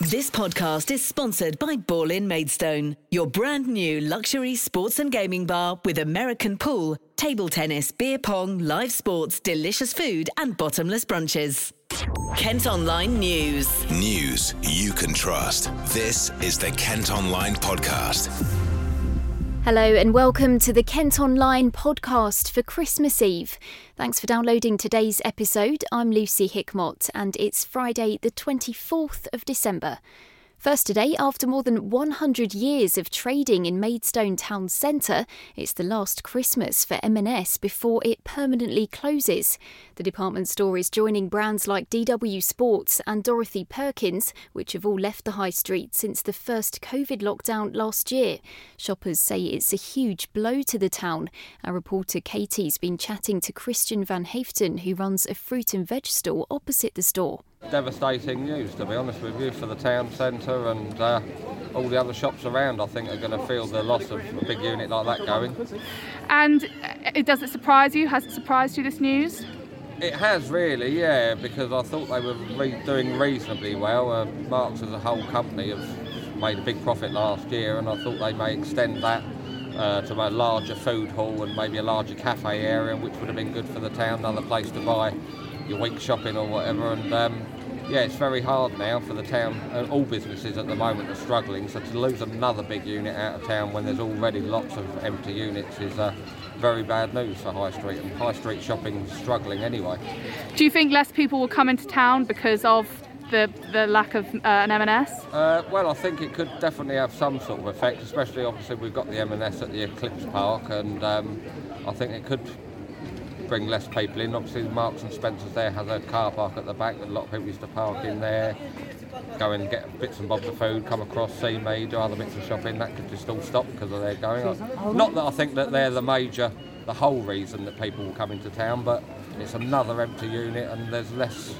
This podcast is sponsored by Ball in Maidstone, your brand new luxury sports and gaming bar with American pool, table tennis, beer pong, live sports, delicious food and bottomless brunches. Kent Online News. News you can trust. This is the Kent Online Podcast. Hello and welcome to the Kent Online Podcast for Christmas Eve. Thanks for downloading today's episode. I'm Lucy Hickmott and it's Friday the 24th of December. First today, after more than 100 years of trading in Maidstone Town Centre, it's the last Christmas for M&S before it permanently closes. The department store is joining brands like DW Sports and Dorothy Perkins, which have all left the high street since the first COVID lockdown last year. Shoppers say it's a huge blow to the town. Our reporter Katie's been chatting to Christian Van Haften, who runs a fruit and veg store opposite the store. Devastating news, to be honest with you, for the town centre and all the other shops around. I think are going to feel the loss of a big unit like that going. And does it surprise you? Has it surprised you, this news? It has really, yeah, because I thought they were doing reasonably well. Marks as a whole company have made a big profit last year, and I thought they may extend that to a larger food hall and maybe a larger cafe area, which would have been good for the town, another place to buy your week shopping or whatever. And it's very hard now for the town. All businesses at the moment are struggling, so to lose another big unit out of town when there's already lots of empty units is very bad news for High Street, and High Street shopping is struggling anyway. Do you think less people will come into town because of the lack of an M&S? Well, I think it could definitely have some sort of effect, especially obviously we've got the M&S at the Eclipse Park, and I think it could bring less people in. Obviously Marks and Spencer's there has a car park at the back that a lot of people used to park in there, go and get bits and bobs of food, come across, see me, do other bits of shopping. That could just all stop because of their going on. Not that I think that they're the whole reason that people will come into town, but it's another empty unit and there's less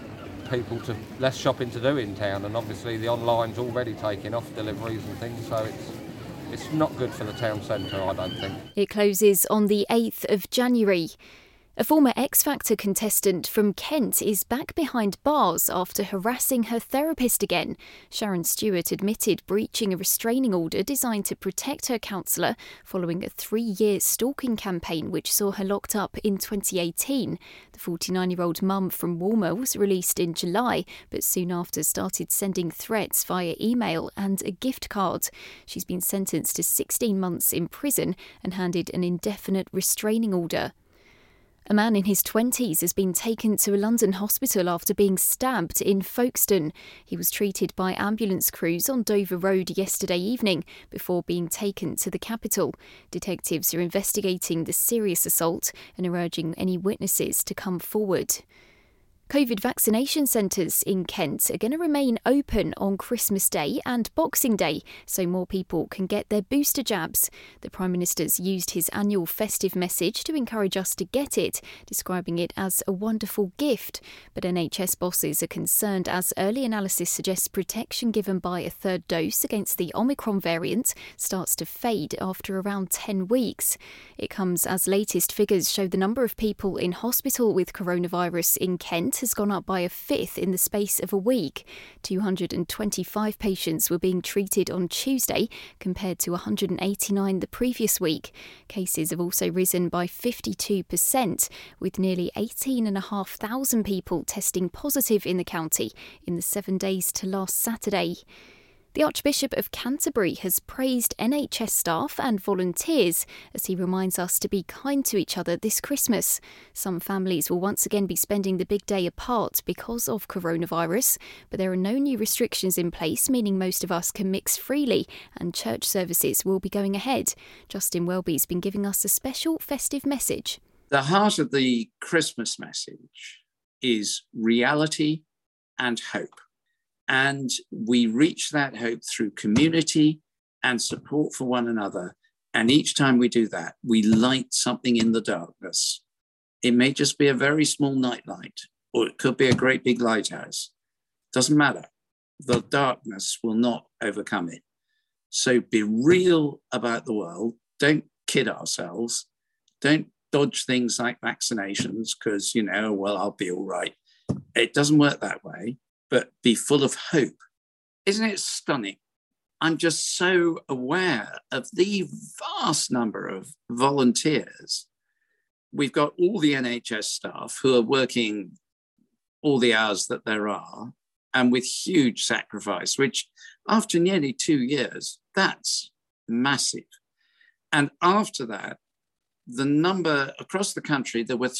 shopping to do in town, and obviously the online's already taking off deliveries and things, so it's not good for the town centre, I don't think. It closes on the 8th of January. A former X Factor contestant from Kent is back behind bars after harassing her therapist again. Sharon Stewart admitted breaching a restraining order designed to protect her counsellor following a 3-year stalking campaign which saw her locked up in 2018. The 49-year-old mum from Walmer was released in July, but soon after started sending threats via email and a gift card. She's been sentenced to 16 months in prison and handed an indefinite restraining order. A man in his 20s has been taken to a London hospital after being stabbed in Folkestone. He was treated by ambulance crews on Dover Road yesterday evening before being taken to the capital. Detectives are investigating the serious assault and are urging any witnesses to come forward. COVID vaccination centres in Kent are going to remain open on Christmas Day and Boxing Day so more people can get their booster jabs. The Prime Minister's used his annual festive message to encourage us to get it, describing it as a wonderful gift. But NHS bosses are concerned as early analysis suggests protection given by a third dose against the Omicron variant starts to fade after around 10 weeks. It comes as latest figures show the number of people in hospital with coronavirus in Kent has gone up by a fifth in the space of a week. 225 patients were being treated on Tuesday compared to 189 the previous week. Cases have also risen by 52%, with nearly 18,500 people testing positive in the county in the 7 days to last Saturday. The Archbishop of Canterbury has praised NHS staff and volunteers as he reminds us to be kind to each other this Christmas. Some families will once again be spending the big day apart because of coronavirus, but there are no new restrictions in place, meaning most of us can mix freely and church services will be going ahead. Justin Welby's been giving us a special festive message. The heart of the Christmas message is reality and hope. And we reach that hope through community and support for one another. And each time we do that, we light something in the darkness. It may just be a very small nightlight, or it could be a great big lighthouse. Doesn't matter. The darkness will not overcome it. So be real about the world. Don't kid ourselves. Don't dodge things like vaccinations because, I'll be all right. It doesn't work that way. But be full of hope Isn't it stunning? I'm just so aware of the vast number of volunteers. We've got all the NHS staff who are working all the hours that there are, and with huge sacrifice, which after nearly 2 years, that's massive. And after that, the number across the country, there were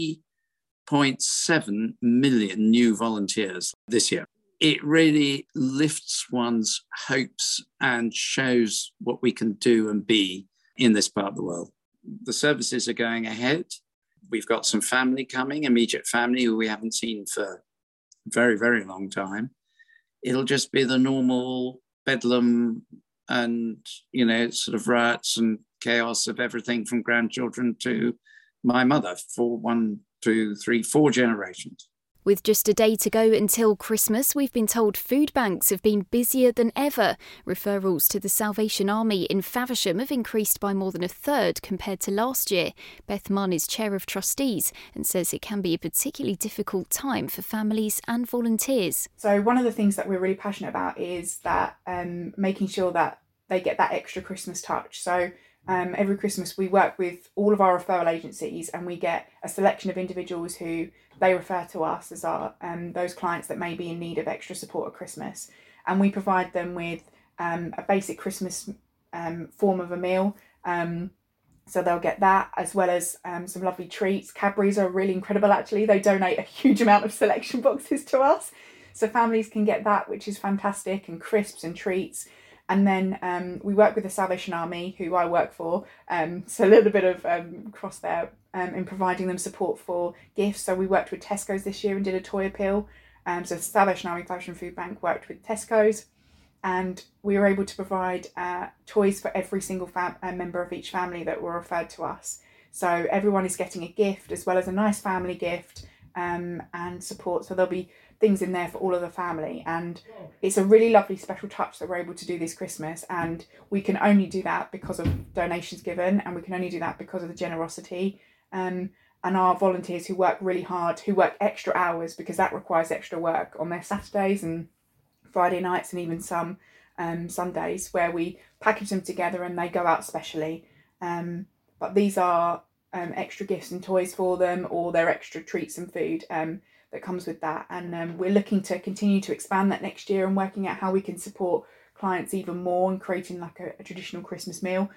3.7 million new volunteers this year. It really lifts one's hopes and shows what we can do and be in this part of the world. The services are going ahead. We've got some family coming, immediate family who we haven't seen for a very, very long time. It'll just be the normal bedlam and, sort of riots and chaos of everything from grandchildren to my mother for 1, 2, 3, 4 generations. With just a day to go until Christmas, we've been told food banks have been busier than ever. Referrals to the Salvation Army in Faversham have increased by more than a third compared to last year. Beth Munn is Chair of Trustees and says it can be a particularly difficult time for families and volunteers. So one of the things that we're really passionate about is that making sure that they get that extra Christmas touch. So every Christmas we work with all of our referral agencies and we get a selection of individuals who they refer to us as our those clients that may be in need of extra support at Christmas, and we provide them with a basic Christmas form of a meal. So they'll get that as well as some lovely treats. Cadbury's are really incredible actually. They donate a huge amount of selection boxes to us. So families can get that, which is fantastic, and crisps and treats. And then we work with the Salvation Army, who I work for, so a little bit of cross there in providing them support for gifts. So we worked with Tesco's this year and did a toy appeal. So Salvation Army Faversham Food Bank worked with Tesco's, and we were able to provide toys for every single member of each family that were referred to us. So everyone is getting a gift as well as a nice family gift and support. So there'll be things in there for all of the family, and it's a really lovely special touch that we're able to do this Christmas, and we can only do that because of donations given, and we can only do that because of the generosity and our volunteers who work really hard, who work extra hours because that requires extra work on their Saturdays and Friday nights and even some Sundays, where we package them together and they go out specially, but these are extra gifts and toys for them, or their extra treats and food that comes with that. And we're looking to continue to expand that next year and working out how we can support clients even more and creating like a traditional Christmas meal.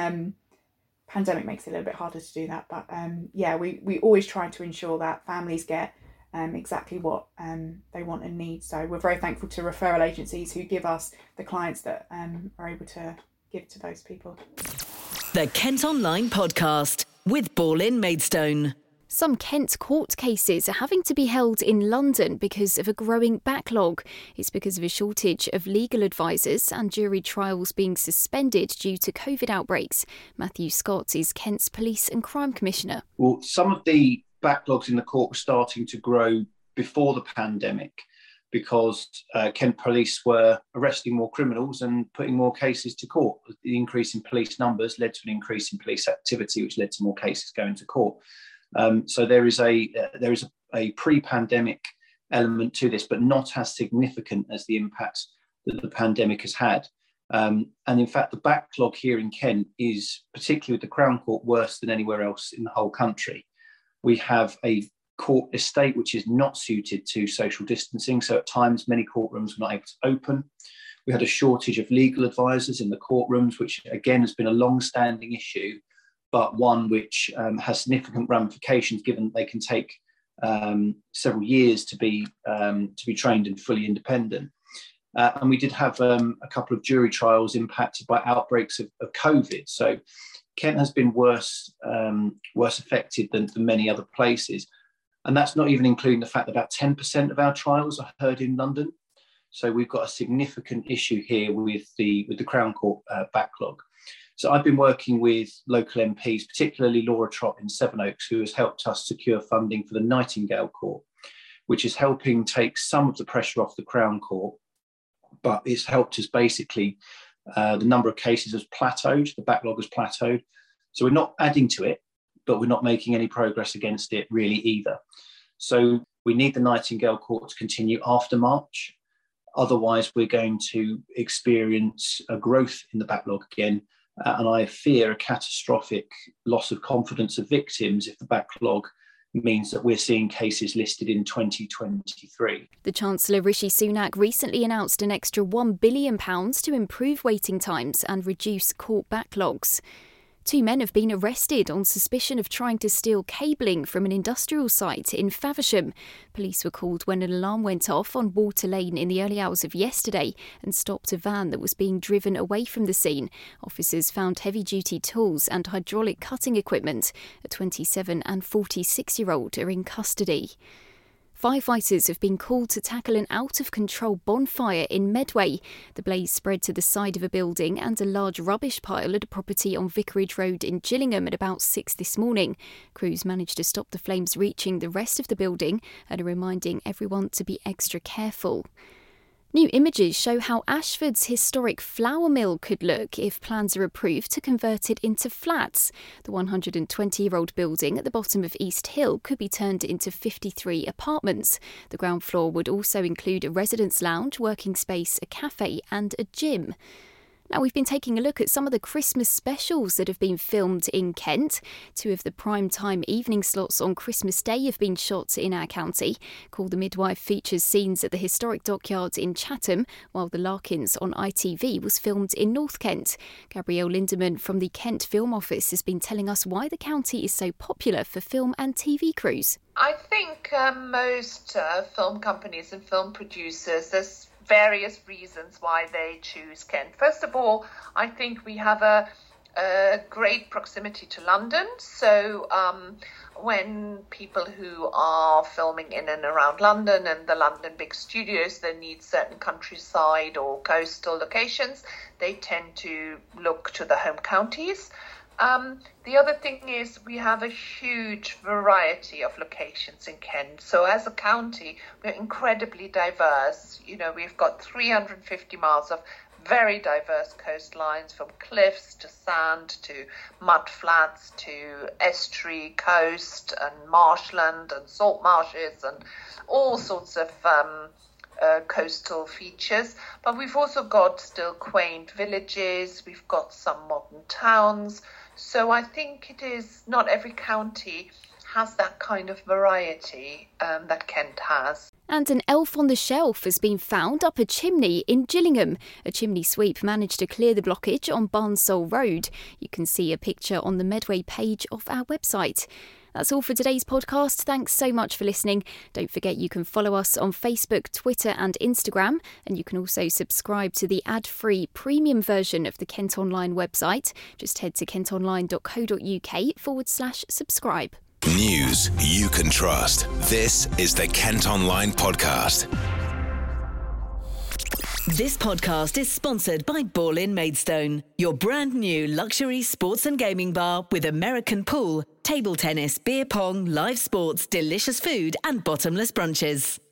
Pandemic makes it a little bit harder to do that, but we always try to ensure that families get exactly what they want and need. So we're very thankful to referral agencies who give us the clients that are able to give to those people. The Kent Online Podcast with Ball in Maidstone. Some Kent court cases are having to be held in London because of a growing backlog. It's because of a shortage of legal advisors and jury trials being suspended due to COVID outbreaks. Matthew Scott is Kent's Police and Crime Commissioner. Well, some of the backlogs in the court were starting to grow before the pandemic because Kent Police were arresting more criminals and putting more cases to court. The increase in police numbers led to an increase in police activity, which led to more cases going to court. So there is a pre-pandemic element to this, but not as significant as the impact that the pandemic has had. And in fact, the backlog here in Kent is, particularly with the Crown Court, worse than anywhere else in the whole country. We have a court estate which is not suited to social distancing, so at times many courtrooms were not able to open. We had a shortage of legal advisors in the courtrooms, which again has been a long-standing issue, but one which has significant ramifications given that they can take several years to be trained and fully independent. And we did have a couple of jury trials impacted by outbreaks of COVID. So Kent has been worse affected than many other places. And that's not even including the fact that about 10% of our trials are heard in London. So we've got a significant issue here with the Crown Court backlog. So I've been working with local MPs, particularly Laura Trott in Sevenoaks, who has helped us secure funding for the Nightingale Court, which is helping take some of the pressure off the Crown Court, but it's helped us basically, the number of cases has plateaued, the backlog has plateaued. So we're not adding to it, but we're not making any progress against it really either. So we need the Nightingale Court to continue after March. Otherwise, we're going to experience a growth in the backlog again. And I fear a catastrophic loss of confidence of victims if the backlog means that we're seeing cases listed in 2023. The Chancellor Rishi Sunak recently announced an extra £1 billion to improve waiting times and reduce court backlogs. 2 men have been arrested on suspicion of trying to steal cabling from an industrial site in Faversham. Police were called when an alarm went off on Water Lane in the early hours of yesterday and stopped a van that was being driven away from the scene. Officers found heavy-duty tools and hydraulic cutting equipment. A 27 and 46-year-old are in custody. Firefighters have been called to tackle an out-of-control bonfire in Medway. The blaze spread to the side of a building and a large rubbish pile at a property on Vicarage Road in Gillingham at about 6 this morning. Crews managed to stop the flames reaching the rest of the building and are reminding everyone to be extra careful. New images show how Ashford's historic flour mill could look if plans are approved to convert it into flats. The 120-year-old building at the bottom of East Hill could be turned into 53 apartments. The ground floor would also include a residence lounge, working space, a cafe and a gym. Now, we've been taking a look at some of the Christmas specials that have been filmed in Kent. 2 of the prime-time evening slots on Christmas Day have been shot in our county. Call the Midwife features scenes at the historic dockyard in Chatham, while The Larkins on ITV was filmed in North Kent. Gabrielle Lindemann from the Kent Film Office has been telling us why the county is so popular for film and TV crews. I think most film companies and film producers, there's various reasons why they choose Kent. First of all, I think we have a great proximity to London. So when people who are filming in and around London and the London big studios, they need certain countryside or coastal locations, they tend to look to the home counties. The other thing is we have a huge variety of locations in Kent. So as a county, we're incredibly diverse. You know, we've got 350 miles of very diverse coastlines, from cliffs to sand to mud flats to estuary, coast and marshland and salt marshes and all sorts of coastal features. But we've also got still quaint villages. We've got some modern towns. So I think it is not every county has that kind of variety that Kent has. And an elf on the shelf has been found up a chimney in Gillingham. A chimney sweep managed to clear the blockage on Barnsole Road. You can see a picture on the Medway page of our website. That's all for today's podcast. Thanks so much for listening. Don't forget you can follow us on Facebook, Twitter and Instagram. And you can also subscribe to the ad-free premium version of the Kent Online website. Just head to kentonline.co.uk/subscribe. News you can trust. This is the Kent Online Podcast. This podcast is sponsored by Ball in Maidstone, your brand new luxury sports and gaming bar with American pool, table tennis, beer pong, live sports, delicious food and bottomless brunches.